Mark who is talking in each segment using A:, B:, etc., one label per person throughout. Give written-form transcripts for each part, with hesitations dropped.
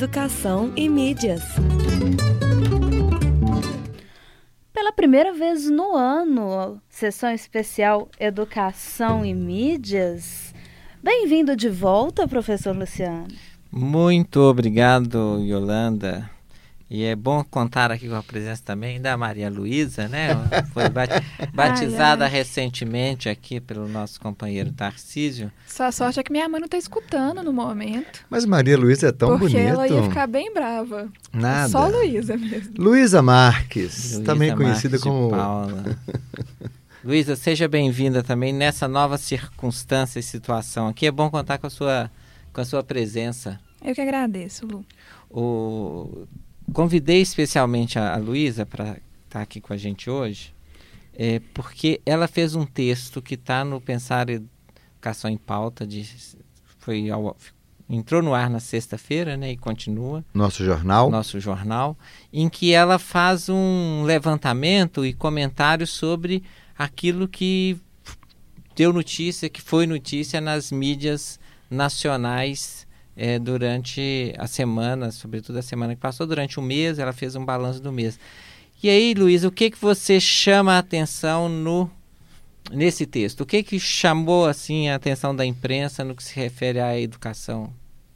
A: Educação e Mídias.
B: Pela primeira vez no ano, sessão especial Educação e Mídias. Bem-vindo de volta, professor Luciano.
C: Muito obrigado, Yolanda. E é bom contar aqui com a presença também da Maria Luísa, né? Foi batizada recentemente aqui pelo nosso companheiro Tarcísio.
D: Sua sorte é que minha mãe não está escutando no momento.
E: Mas Maria Luísa é tão bonita.
D: Porque ela ia ficar bem brava.
E: Nada.
D: Só Luísa mesmo.
E: Luísa Marques,
C: Luísa
E: também
C: Marques
E: conhecida
C: de
E: como...
C: Paula. Luísa, seja bem-vinda também nessa nova circunstância e situação aqui. É bom contar com a sua presença.
D: Eu que agradeço, Lu.
C: Convidei especialmente a Luísa para estar aqui com a gente hoje, porque ela fez um texto que está no Pensar Educação em Pauta, entrou no ar na sexta-feira, né, e continua.
E: Nosso jornal,
C: em que ela faz um levantamento e comentário sobre aquilo que deu notícia, que foi notícia nas mídias nacionais durante a semana, sobretudo a semana que passou, durante o mês, ela fez um balanço do mês. E aí, Luísa, o que você chama a atenção nesse texto? O que chamou assim, a atenção da imprensa no que se refere à educação?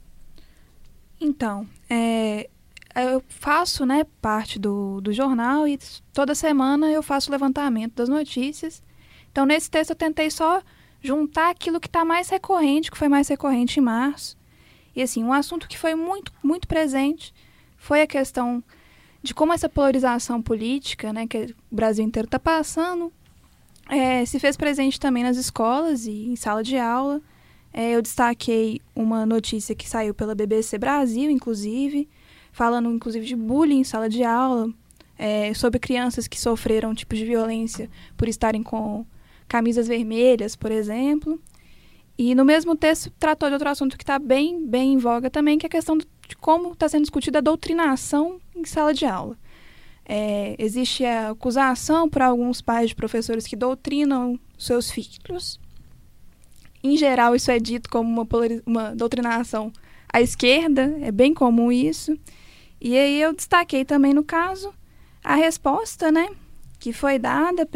D: Então, eu faço, né, parte do jornal e toda semana eu faço o levantamento das notícias. Então, nesse texto eu tentei só juntar aquilo que está mais recorrente, que foi mais recorrente em março. E assim, um assunto que foi muito, muito presente foi a questão de como essa polarização política, né, que o Brasil inteiro está passando, se fez presente também nas escolas e em sala de aula. Eu destaquei uma notícia que saiu pela BBC Brasil, inclusive, falando inclusive de bullying em sala de aula, sobre crianças que sofreram tipos de violência por estarem com camisas vermelhas, por exemplo. E no mesmo texto tratou de outro assunto que está bem em voga também, que é a questão de como está sendo discutida a doutrinação em sala de aula. Existe a acusação por alguns pais de professores que doutrinam seus filhos. Em geral, isso é dito como uma doutrinação à esquerda, é bem comum isso. E aí eu destaquei também, no caso, a resposta, né, que foi dada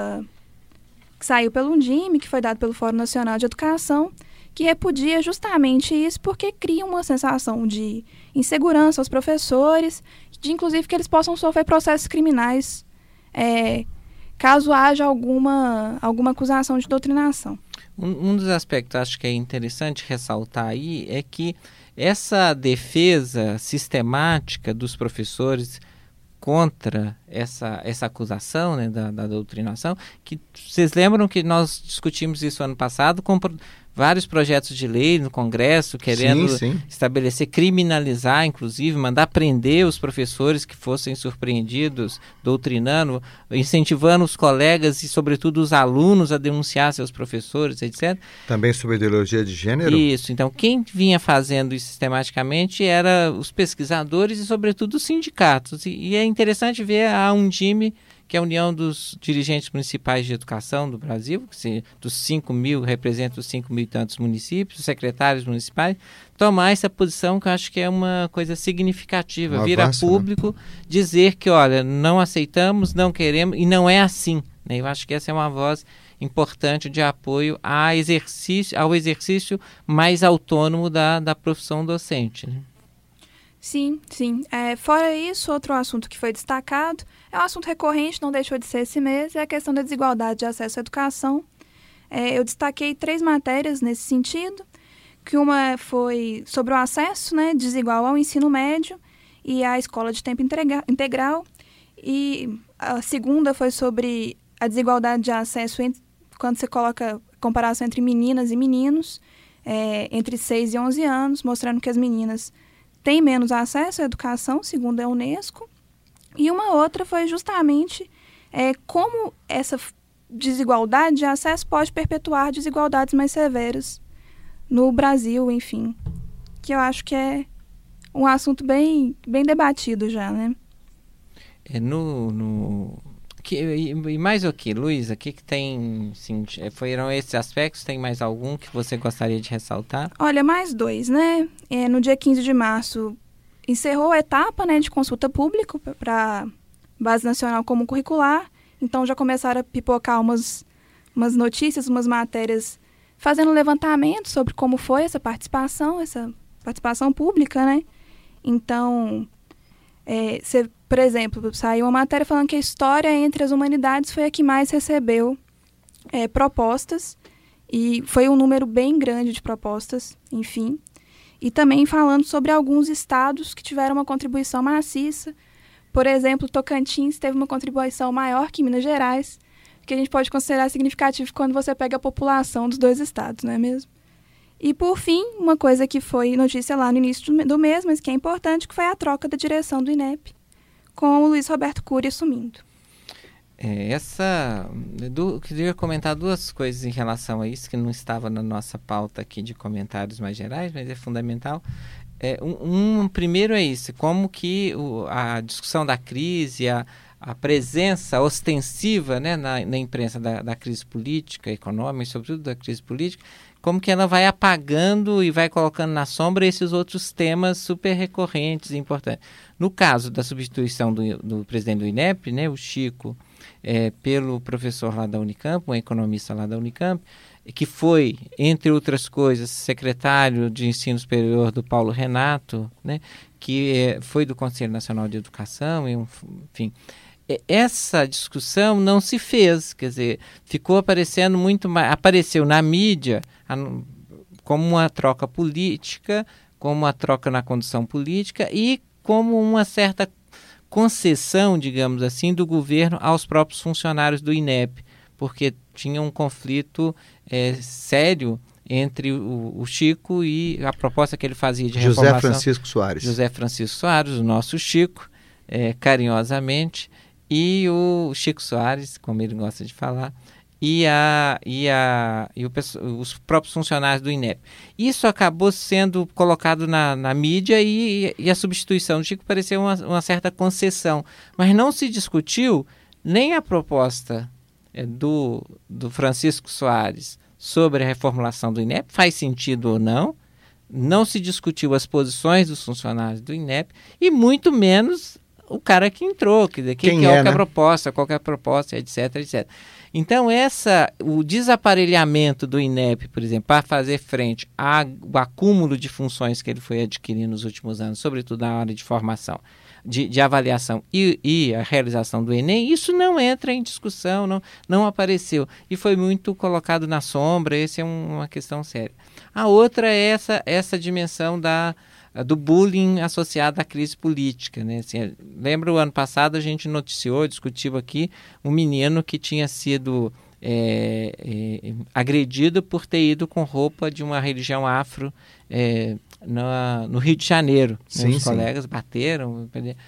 D: que saiu pelo Undime, que foi dado pelo Fórum Nacional de Educação, que repudia justamente isso porque cria uma sensação de insegurança aos professores, de inclusive que eles possam sofrer processos criminais caso haja alguma acusação de doutrinação.
C: Um dos aspectos acho que é interessante ressaltar aí é que essa defesa sistemática dos professores contra essa acusação, né, da doutrinação, que vocês lembram que nós discutimos isso ano passado com vários projetos de lei no Congresso, querendo estabelecer, criminalizar, inclusive, mandar prender os professores que fossem surpreendidos, doutrinando, incentivando os colegas e, sobretudo, os alunos a denunciar seus professores, etc.
E: Também sobre ideologia de gênero?
C: Isso. Então, quem vinha fazendo isso sistematicamente era os pesquisadores e, sobretudo, os sindicatos. E é interessante ver a Undime, que é a União dos Dirigentes Municipais de Educação do Brasil, que dos 5 mil, representa os 5 mil e tantos municípios, os secretários municipais, tomar essa posição que eu acho que é uma coisa significativa, vir a público, dizer que, olha, não aceitamos, não queremos, e não é assim. Né? Eu acho que essa é uma voz importante de apoio ao exercício mais autônomo da profissão docente. Né?
D: Sim. Fora isso, outro assunto que foi destacado, é um assunto recorrente, não deixou de ser esse mês, é a questão da desigualdade de acesso à educação. Eu destaquei 3 matérias nesse sentido, que uma foi sobre o acesso, né, desigual ao ensino médio e à escola de tempo integral, e a segunda foi sobre a desigualdade de acesso quando você coloca comparação entre meninas e meninos, entre 6 e 11 anos, mostrando que as meninas têm menos acesso à educação, segundo a Unesco. E uma outra foi justamente como essa desigualdade de acesso pode perpetuar desigualdades mais severas no Brasil, enfim. Que eu acho que é um assunto bem debatido já, né?
C: E mais o que, Luísa? O que tem, assim, foram esses aspectos? Tem mais algum que você gostaria de ressaltar?
D: Olha, mais 2, né? No dia 15 de março encerrou a etapa, né, de consulta pública para Base Nacional Comum Curricular. Então já começaram a pipocar umas notícias, umas matérias, fazendo levantamento sobre como foi essa participação pública, né? Então, por exemplo, saiu uma matéria falando que a história entre as humanidades foi a que mais recebeu propostas, e foi um número bem grande de propostas, enfim. E também falando sobre alguns estados que tiveram uma contribuição maciça. Por exemplo, Tocantins teve uma contribuição maior que Minas Gerais, que a gente pode considerar significativo quando você pega a população dos dois estados, não é mesmo? E, por fim, uma coisa que foi notícia lá no início do mês, mas que é importante, que foi a troca da direção do INEP, com o Luiz Roberto Cury assumindo.
C: Eu queria comentar duas coisas em relação a isso, que não estava na nossa pauta aqui de comentários mais gerais, mas é fundamental. Primeiro é isso, como que a discussão da crise, a presença ostensiva, né, na imprensa da crise política, econômica, e sobretudo da crise política, como que ela vai apagando e vai colocando na sombra esses outros temas super recorrentes e importantes. No caso da substituição do presidente do INEP, né, o Chico, pelo professor lá da Unicamp, um economista lá da Unicamp, que foi, entre outras coisas, secretário de Ensino Superior do Paulo Renato, né, que foi do Conselho Nacional de Educação, enfim. Essa discussão não se fez, quer dizer, ficou aparecendo muito mais, apareceu na mídia como uma troca política, como uma troca na condução política e como uma certa concessão, digamos assim, do governo aos próprios funcionários do INEP, porque tinha um conflito sério entre o Chico e a proposta que ele fazia de reformulação. José Francisco Soares, o nosso Chico, carinhosamente, e o Chico Soares, como ele gosta de falar, e os próprios funcionários do INEP. Isso acabou sendo colocado na mídia e a substituição do Chico pareceu uma certa concessão, mas não se discutiu nem a proposta do Francisco Soares sobre a reformulação do INEP, faz sentido ou não se discutiu as posições dos funcionários do INEP e muito menos o cara que entrou, quer dizer, qual é a proposta, etc, etc. Então, o desaparelhamento do INEP, por exemplo, para fazer frente ao acúmulo de funções que ele foi adquirindo nos últimos anos, sobretudo na área de formação, de avaliação e a realização do Enem, isso não entra em discussão, não apareceu. E foi muito colocado na sombra, essa é uma questão séria. A outra é essa dimensão do bullying associado à crise política, né? Assim, lembra o ano passado a gente discutiu aqui um menino que tinha sido agredido por ter ido com roupa de uma religião afro no Rio de Janeiro.
E: Sim,
C: os colegas bateram.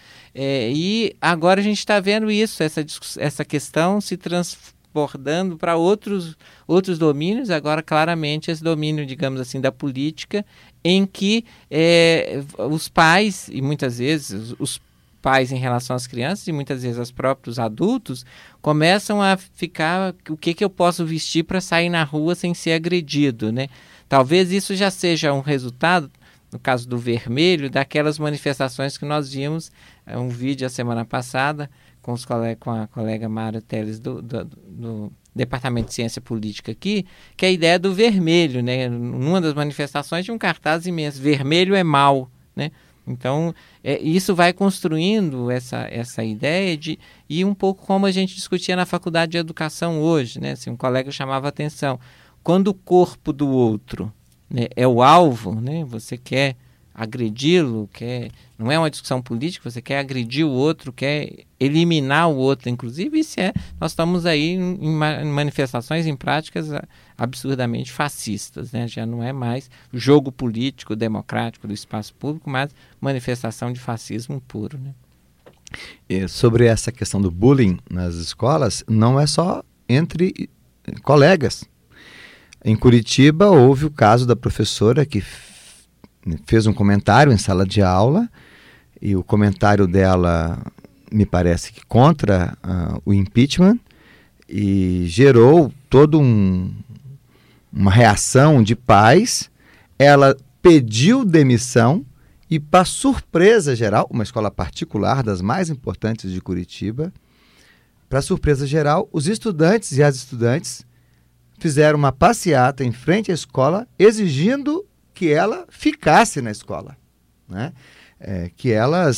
C: E agora a gente está vendo isso, essa questão se transbordando para outros domínios, agora claramente esse domínio, digamos assim, da política, em que os pais, e muitas vezes os pais em relação às crianças, e muitas vezes os próprios adultos, começam a ficar, o que eu posso vestir para sair na rua sem ser agredido, né? Talvez isso já seja um resultado, no caso do vermelho, daquelas manifestações que nós vimos, um vídeo a semana passada, com a colega Mara Teles do Departamento de Ciência Política aqui, que é a ideia do vermelho, né? Numa das manifestações tinha um cartaz imenso, vermelho é mal, né? Então, isso vai construindo essa ideia e um pouco como a gente discutia na Faculdade de Educação hoje, né? Assim, um colega chamava a atenção, quando o corpo do outro, né, é o alvo, né? Você quer agredi-lo, não é uma discussão política, você quer agredir o outro, quer eliminar o outro, inclusive nós estamos aí em manifestações, em práticas absurdamente fascistas, né? Já não é mais jogo político, democrático do espaço público, mas manifestação de fascismo puro, né?
E: E sobre essa questão do bullying nas escolas, não é só entre colegas. Em Curitiba houve o caso da professora que fez um comentário em sala de aula e o comentário dela me parece que contra o impeachment e gerou toda uma reação de pais. Ela pediu demissão E, para surpresa geral, uma escola particular, das mais importantes de Curitiba, para surpresa geral, os estudantes e as estudantes fizeram uma passeata em frente à escola, exigindo que ela ficasse na escola, né? Que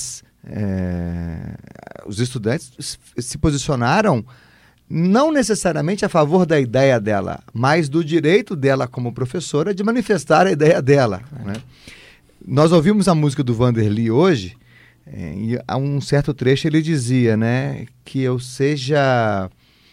E: os estudantes se posicionaram não necessariamente a favor da ideia dela, mas do direito dela como professora de manifestar a ideia dela, né? Nós ouvimos a música do Vanderly hoje, e há um certo trecho ele dizia, né, que eu seja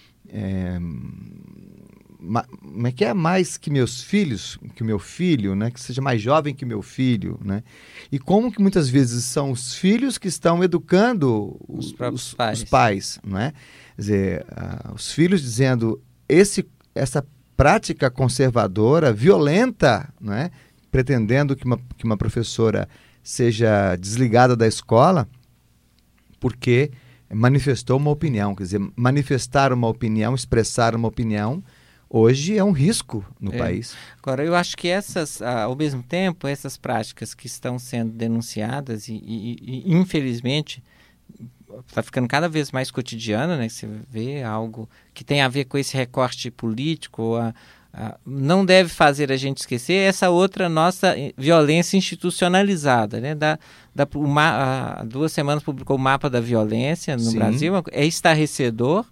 E: mais que meus filhos, que o meu filho, né, que seja mais jovem que meu filho, né? E como que muitas vezes são os filhos que estão educando os pais, não é? Quer dizer, os filhos dizendo essa prática conservadora, violenta, não é? Pretendendo que uma professora seja desligada da escola porque manifestou uma opinião. Quer dizer, manifestar uma opinião, expressar uma opinião, hoje é um risco no país.
C: Agora, eu acho que ao mesmo tempo, essas práticas que estão sendo denunciadas e infelizmente, está ficando cada vez mais cotidiano, né? Você vê algo que tem a ver com esse recorte político, não deve fazer a gente esquecer essa outra nossa violência institucionalizada, né? Há 2 semanas publicou o mapa da violência no
E: Sim.
C: Brasil, é estarrecedor.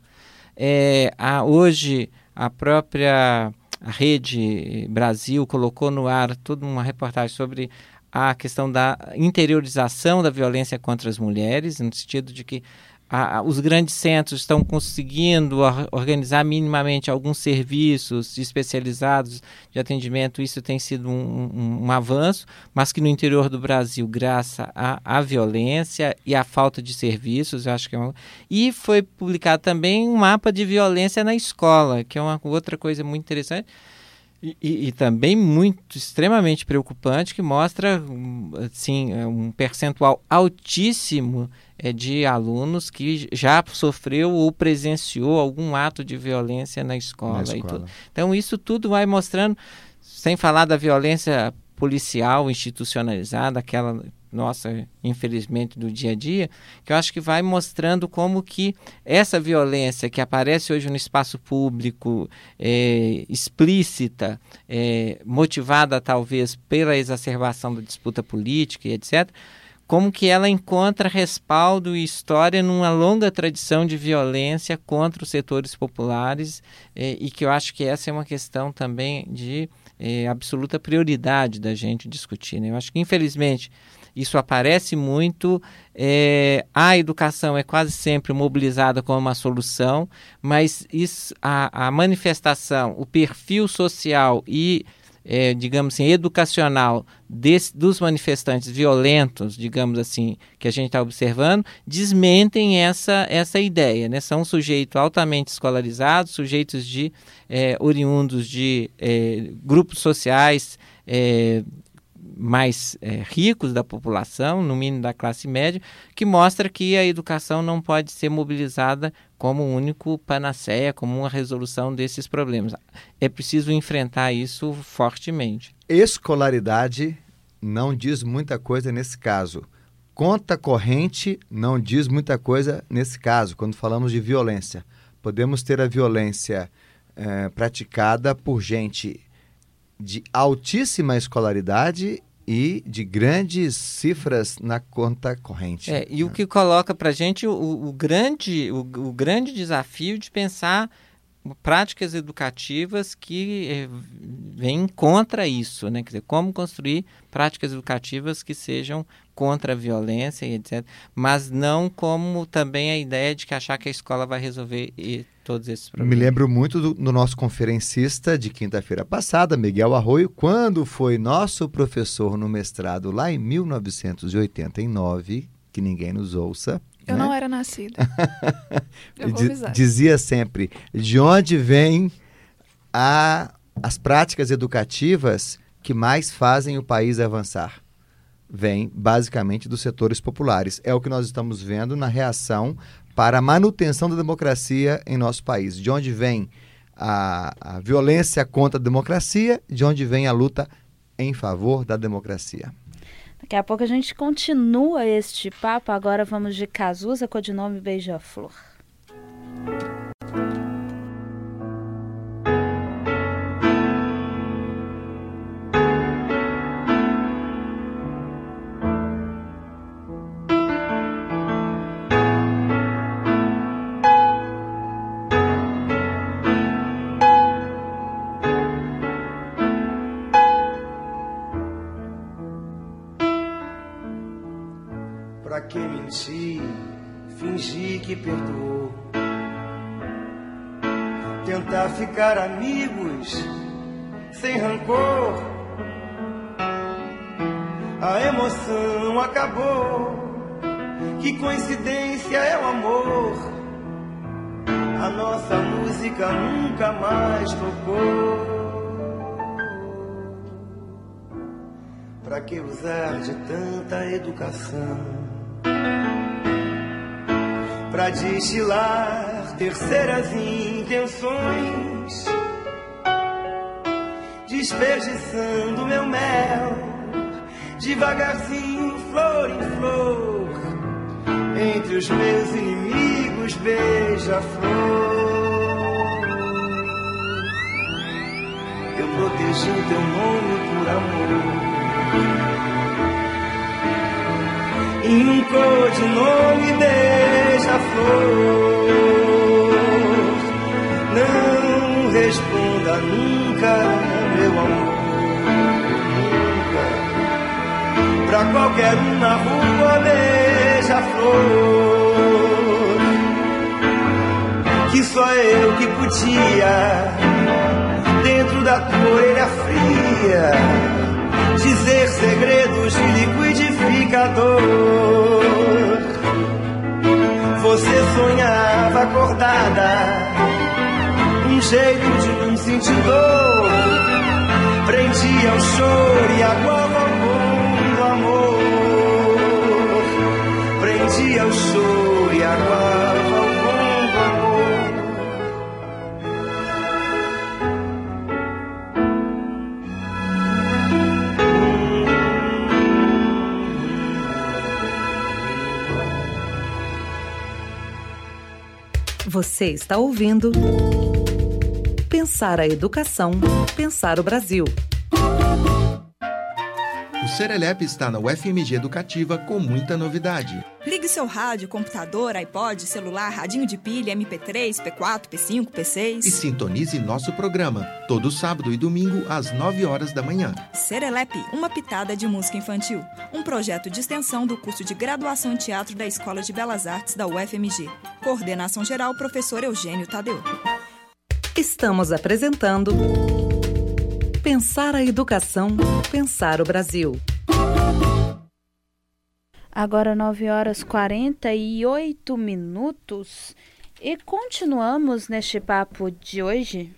C: Hoje a própria Rede Brasil colocou no ar toda uma reportagem sobre a questão da interiorização da violência contra as mulheres, no sentido de que os grandes centros estão conseguindo organizar minimamente alguns serviços especializados de atendimento. Isso tem sido um avanço, mas que no interior do Brasil, graças à violência e à falta de serviços, eu acho que E foi publicado também um mapa de violência na escola, que é uma outra coisa muito interessante. E também extremamente preocupante, que mostra assim, um percentual altíssimo de alunos que já sofreu ou presenciou algum ato de violência na escola. E tudo. Então isso tudo vai mostrando, sem falar da violência policial institucionalizada, aquela nossa, infelizmente, do dia a dia, que eu acho que vai mostrando como que essa violência que aparece hoje no espaço público, explícita, motivada talvez pela exacerbação da disputa política e etc., como que ela encontra respaldo e história numa longa tradição de violência contra os setores populares, e que eu acho que essa é uma questão também de absoluta prioridade da gente discutir, né? Eu acho que, infelizmente, isso aparece muito, a educação é quase sempre mobilizada como uma solução, mas a manifestação, o perfil social e, digamos assim, educacional dos manifestantes violentos, digamos assim, que a gente está observando, desmentem essa ideia, né? São sujeitos altamente escolarizados, sujeitos oriundos de grupos sociais mais ricos da população, no mínimo da classe média, que mostra que a educação não pode ser mobilizada como um único panaceia, como uma resolução desses problemas. É preciso enfrentar isso fortemente.
E: Escolaridade não diz muita coisa nesse caso. Conta corrente não diz muita coisa nesse caso, quando falamos de violência. Podemos ter a violência praticada por gente de altíssima escolaridade e de grandes cifras na conta corrente.
C: O que coloca para a gente o grande desafio de pensar práticas educativas que vêm contra isso, né? Quer dizer, como construir práticas educativas que sejam contra a violência e etc., mas não como também a ideia de que achar que a escola vai resolver todos esses problemas.
E: Me lembro muito do nosso conferencista de quinta-feira passada, Miguel Arroio, quando foi nosso professor no mestrado lá em 1989, que ninguém nos ouça.
D: Eu não era nascida. Eu vou avisar.
E: Dizia sempre, de onde vêm as práticas educativas que mais fazem o país avançar? Vem basicamente dos setores populares. É o que nós estamos vendo na reação para a manutenção da democracia em nosso país. De onde vem a violência contra a democracia, de onde vem a luta em favor da democracia.
B: Daqui a pouco a gente continua este papo. Agora vamos de Cazuza, codinome Beija-Flor.
A: Pra que mentir, fingir que perdoou, tentar ficar amigos sem rancor. A emoção acabou, que coincidência é o amor. A nossa música nunca mais tocou. Pra que usar de tanta educação pra destilar terceiras intenções, desperdiçando meu mel, devagarzinho, flor em flor, entre os meus inimigos, beija-flor. Eu protegi o teu nome por amor, e um codinome beija-flor. Não responda nunca, meu amor, nunca. Pra qualquer um na rua, beija-flor, que só eu que podia, dentro da tua orelha fria, dizer segredos de liquidificador. Você sonhava acordada, um jeito de não sentir dor, prendia o choro e aguava o bom do amor. Prendia o choro e aguava o bom do amor.
F: Você está ouvindo Pensar a Educação, Pensar o Brasil.
G: O Serelep está na UFMG Educativa com muita novidade.
H: Ligue seu rádio, computador, iPod, celular, radinho de pilha, MP3, P4, P5, P6...
G: E sintonize nosso programa, todo sábado e domingo, às 9 horas da manhã.
H: Serelep, uma pitada de música infantil. Um projeto de extensão do curso de graduação em teatro da Escola de Belas Artes da UFMG. Coordenação geral, professor Eugênio Tadeu.
F: Estamos apresentando Pensar a Educação, Pensar o Brasil.
B: Agora 9h48 e continuamos neste papo de hoje.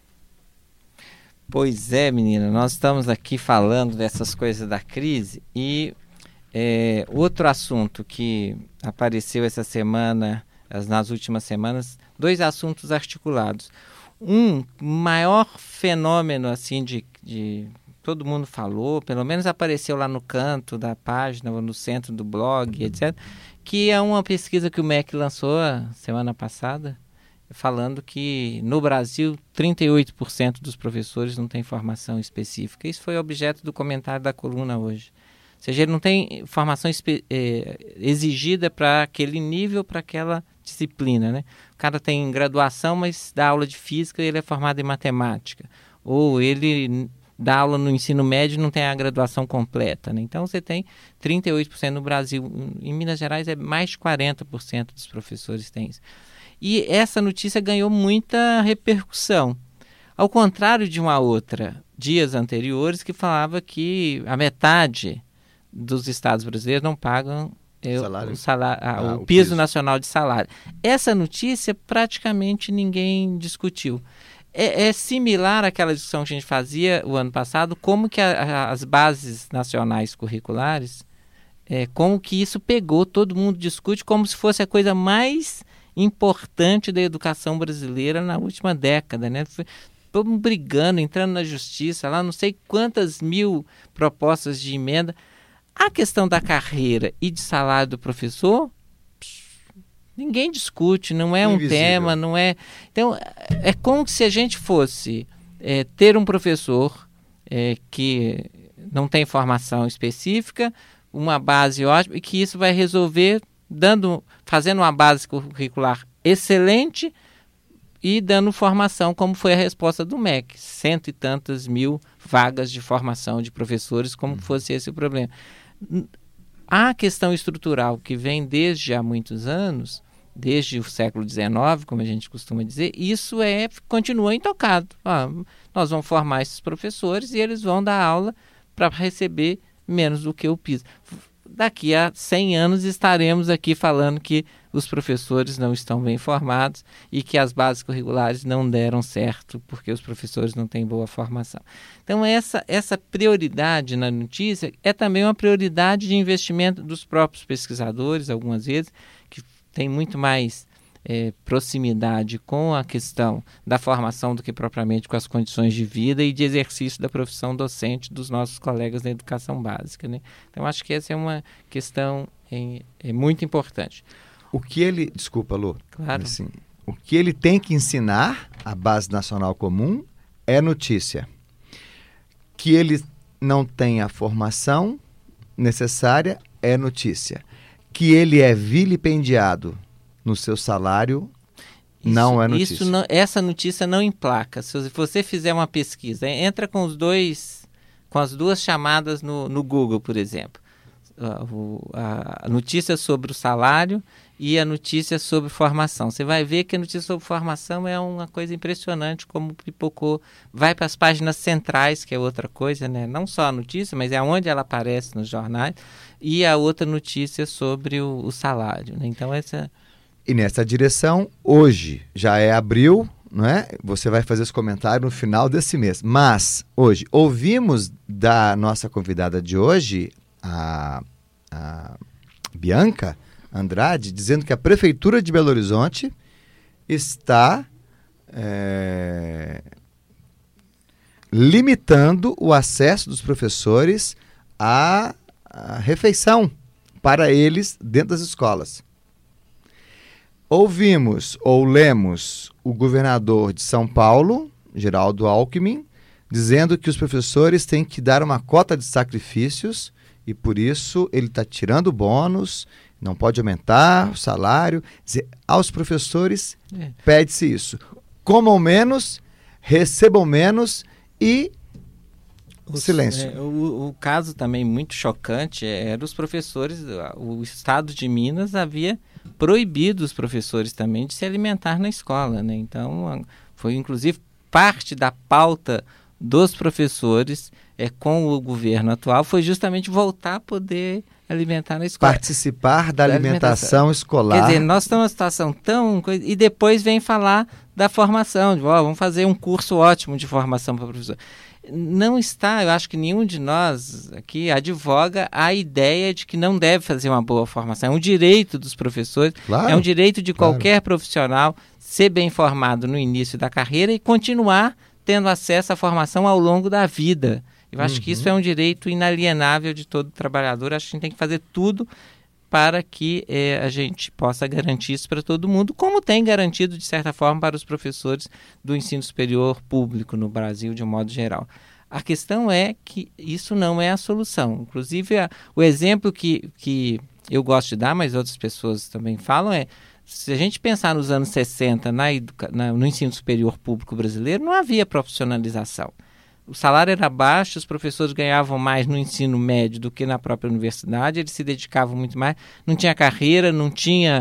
C: Pois é, menina, nós estamos aqui falando dessas coisas da crise e outro assunto que apareceu essa semana, nas últimas semanas, dois assuntos articulados. Um maior fenômeno assim de todo mundo falou, pelo menos apareceu lá no canto da página ou no centro do blog, etc., que é uma pesquisa que o MEC lançou semana passada, falando que no Brasil 38% dos professores não têm formação específica. Isso foi objeto do comentário da coluna hoje. Ou seja, ele não tem formação exigida para aquele nível, para aquela disciplina, né? O cara tem graduação, mas dá aula de física e ele é formado em matemática. Ou ele dá aula no ensino médio e não tem a graduação completa, né? Então você tem 38% no Brasil. Em Minas Gerais é mais de 40% dos professores têm isso. E essa notícia ganhou muita repercussão. Ao contrário de uma outra, dias anteriores, que falava que a metade dos estados brasileiros não pagam o piso nacional de salário. Essa notícia praticamente ninguém discutiu. É similar àquela discussão que a gente fazia o ano passado, como que as bases nacionais curriculares, como que isso pegou, todo mundo discute como se fosse a coisa mais importante da educação brasileira na última década, né? Todo mundo brigando, entrando na justiça, lá não sei quantas mil propostas de emenda. A questão da carreira e de salário do professor, ninguém discute, não é um tema, não é... Então, é como se a gente fosse ter um professor que não tem formação específica, uma base ótima, e que isso vai resolver fazendo uma base curricular excelente e dando formação, como foi a resposta do MEC, 100 e tantas mil vagas de formação de professores, como fosse esse o problema. A questão estrutural que vem desde há muitos anos, desde o século XIX, como a gente costuma dizer, isso continua intocado. Nós vamos formar esses professores e eles vão dar aula para receber menos do que o piso. Daqui a 100 anos estaremos aqui falando que os professores não estão bem formados e que as bases curriculares não deram certo porque os professores não têm boa formação. Então essa prioridade na notícia é também uma prioridade de investimento dos próprios pesquisadores, algumas vezes, que tem muito mais proximidade com a questão da formação do que propriamente com as condições de vida e de exercício da profissão docente dos nossos colegas da educação básica, né? Então, acho que essa é uma questão muito importante.
E: O que ele... Desculpa, Lu.
C: Claro.
E: Assim, o que ele tem que ensinar, a Base Nacional Comum, é notícia. Que ele não tem a formação necessária é notícia. Que ele é vilipendiado no seu salário, não é notícia.
C: Essa notícia não emplaca. Se você fizer uma pesquisa, entra com as duas chamadas no Google, por exemplo. A notícia sobre o salário e a notícia sobre formação. Você vai ver que a notícia sobre formação é uma coisa impressionante, como pipocou. Vai para as páginas centrais, que é outra coisa, né? Não só a notícia, mas é onde ela aparece nos jornais, e a outra notícia sobre o salário, né? Então,
E: E nessa direção, hoje, já é abril, não é? Você vai fazer esse comentário no final desse mês. Mas, hoje, ouvimos da nossa convidada de hoje, a Bianca Andrade, dizendo que a Prefeitura de Belo Horizonte está limitando o acesso dos professores à refeição para eles dentro das escolas. Ouvimos ou lemos o governador de São Paulo, Geraldo Alckmin, dizendo que os professores têm que dar uma cota de sacrifícios e por isso ele está tirando bônus, não pode aumentar o salário. Dizer, aos professores pede-se isso. Comam menos, recebam menos e silêncio.
C: O caso também muito chocante era os professores, o estado de Minas havia proibido os professores também de se alimentar na escola, né? Então, foi inclusive parte da pauta dos professores com o governo atual, foi justamente voltar a poder alimentar na escola.
E: Participar da alimentação escolar.
C: Quer dizer, nós estamos numa situação tão... E depois vem falar da formação, vamos fazer um curso ótimo de formação para professor. Não está, eu acho que nenhum de nós aqui advoga a ideia de que não deve fazer uma boa formação. É um direito dos professores, é um direito de qualquer profissional ser bem formado no início da carreira e continuar tendo acesso à formação ao longo da vida. Eu acho que isso é um direito inalienável de todo trabalhador. Acho que a gente tem que fazer tudo para que a gente possa garantir isso para todo mundo, como tem garantido, de certa forma, para os professores do ensino superior público no Brasil, de um modo geral. A questão é que isso não é a solução. Inclusive, o exemplo que eu gosto de dar, mas outras pessoas também falam, se a gente pensar nos anos 60 no ensino superior público brasileiro, não havia profissionalização. O salário era baixo, os professores ganhavam mais no ensino médio do que na própria universidade, eles se dedicavam muito mais, não tinha carreira, não tinha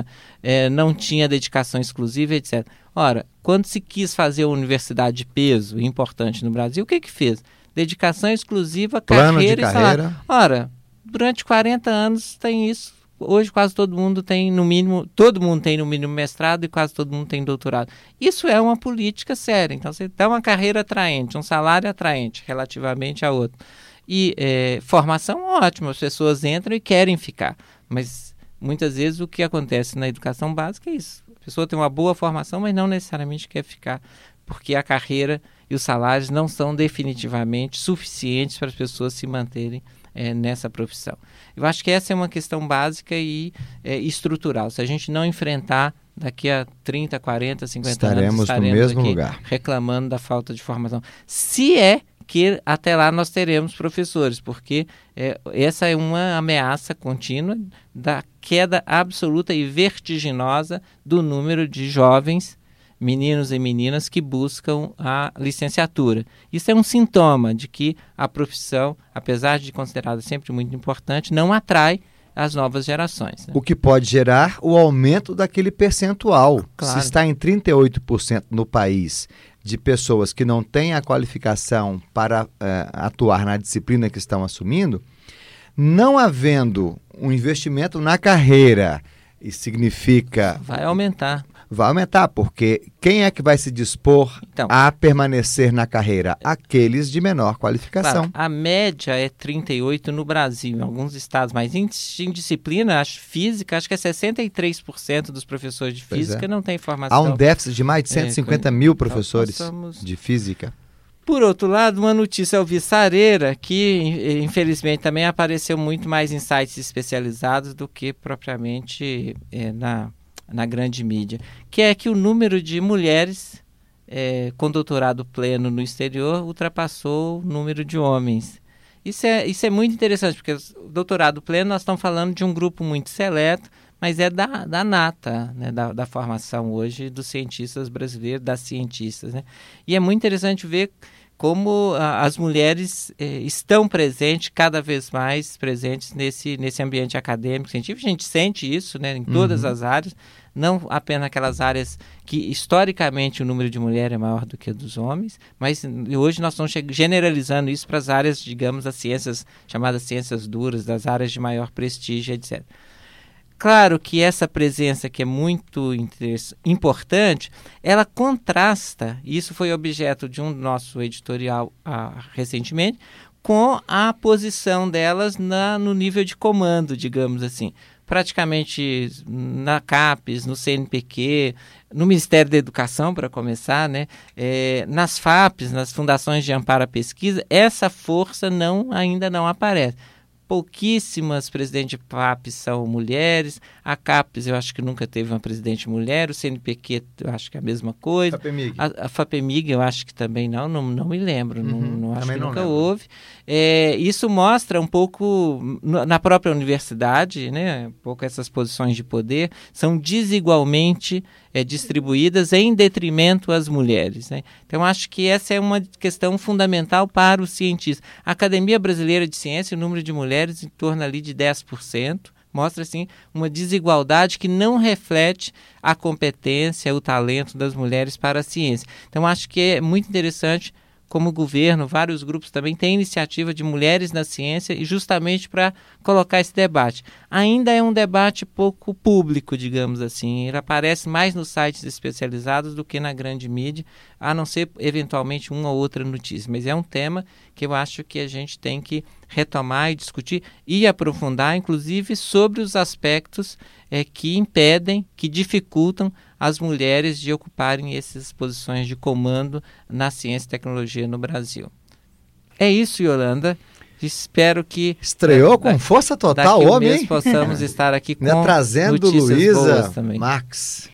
C: dedicação exclusiva, etc. Ora, quando se quis fazer uma universidade de peso importante no Brasil, o que fez? Dedicação exclusiva, carreira e salário. Ora, durante 40 anos tem isso. Hoje quase todo mundo tem no mínimo mestrado e quase todo mundo tem doutorado. Isso é uma política séria. Então você dá uma carreira atraente, um salário atraente relativamente a outro. E formação ótima, as pessoas entram e querem ficar. Mas muitas vezes o que acontece na educação básica é isso. A pessoa tem uma boa formação, mas não necessariamente quer ficar, porque a carreira e os salários não são definitivamente suficientes para as pessoas se manterem nessa profissão. Eu acho que essa é uma questão básica e estrutural. Se a gente não enfrentar, daqui a 30, 40, 50 anos, estaremos
E: no mesmo
C: aqui
E: lugar,
C: reclamando da falta de formação. Se é que até lá nós teremos professores, porque essa é uma ameaça contínua da queda absoluta e vertiginosa do número de jovens, meninos e meninas que buscam a licenciatura. Isso é um sintoma de que a profissão, apesar de considerada sempre muito importante, não atrai as novas gerações, né?
E: O que pode gerar o aumento daquele percentual.
C: Claro.
E: Se está em 38% no país de pessoas que não têm a qualificação para atuar na disciplina que estão assumindo, não havendo um investimento na carreira, isso significa...
C: Vai aumentar.
E: Vai aumentar, porque quem é que vai se dispor a permanecer na carreira? Aqueles de menor qualificação.
C: Claro, a média é 38 no Brasil, em alguns estados, mas em disciplina física, acho que é 63% dos professores de física não têm formação.
E: Há um déficit de mais de 150 mil professores de física.
C: Por outro lado, uma notícia alvissareira que, infelizmente, também apareceu muito mais em sites especializados do que propriamente na grande mídia, que é que o número de mulheres com doutorado pleno no exterior ultrapassou o número de homens. Isso é muito interessante, porque o doutorado pleno nós estamos falando de um grupo muito seleto, mas é da nata, né, da formação hoje dos cientistas brasileiros, das cientistas, né? E é muito interessante ver como as mulheres estão presentes, cada vez mais presentes nesse ambiente acadêmico, científico. A gente sente isso, né, em todas as áreas, não apenas aquelas áreas que historicamente o número de mulheres é maior do que o dos homens, mas hoje nós estamos generalizando isso para as áreas, digamos, as ciências chamadas ciências duras, das áreas de maior prestígio, etc. Claro que essa presença, que é muito importante, ela contrasta, e isso foi objeto de um nosso editorial recentemente, com a posição delas no nível de comando, digamos assim. Praticamente na CAPES, no CNPq, no Ministério da Educação, para começar, né? Nas FAPES, nas Fundações de Amparo à Pesquisa, essa força ainda não aparece. Pouquíssimas presidentes de FAPES são mulheres, a CAPES eu acho que nunca teve uma presidente mulher, o CNPq eu acho que é a mesma coisa, a FAPEMIG eu acho que também não me lembro, não acho que nunca houve. Isso mostra um pouco, na própria universidade, né, um pouco essas posições de poder são desigualmente distribuídas em detrimento às mulheres, né? Então, acho que essa é uma questão fundamental para os cientistas. A Academia Brasileira de Ciência, o número de mulheres em torno ali de 10%, mostra, assim, uma desigualdade que não reflete a competência, o talento das mulheres para a ciência. Então, acho que é muito interessante como o governo, vários grupos também têm iniciativa de mulheres na ciência e justamente para colocar esse debate. Ainda é um debate pouco público, digamos assim. Ele aparece mais nos sites especializados do que na grande mídia, a não ser eventualmente uma ou outra notícia. Mas é um tema que eu acho que a gente tem que retomar e discutir e aprofundar, inclusive sobre os aspectos que impedem, que dificultam as mulheres de ocuparem essas posições de comando na ciência e tecnologia no Brasil. É isso, Yolanda. Espero que...
E: Estreou com força total,
C: daqui
E: homem, hein?
C: Possamos estar aqui com
E: trazendo
C: notícias
E: Luísa
C: boas também.
E: Max.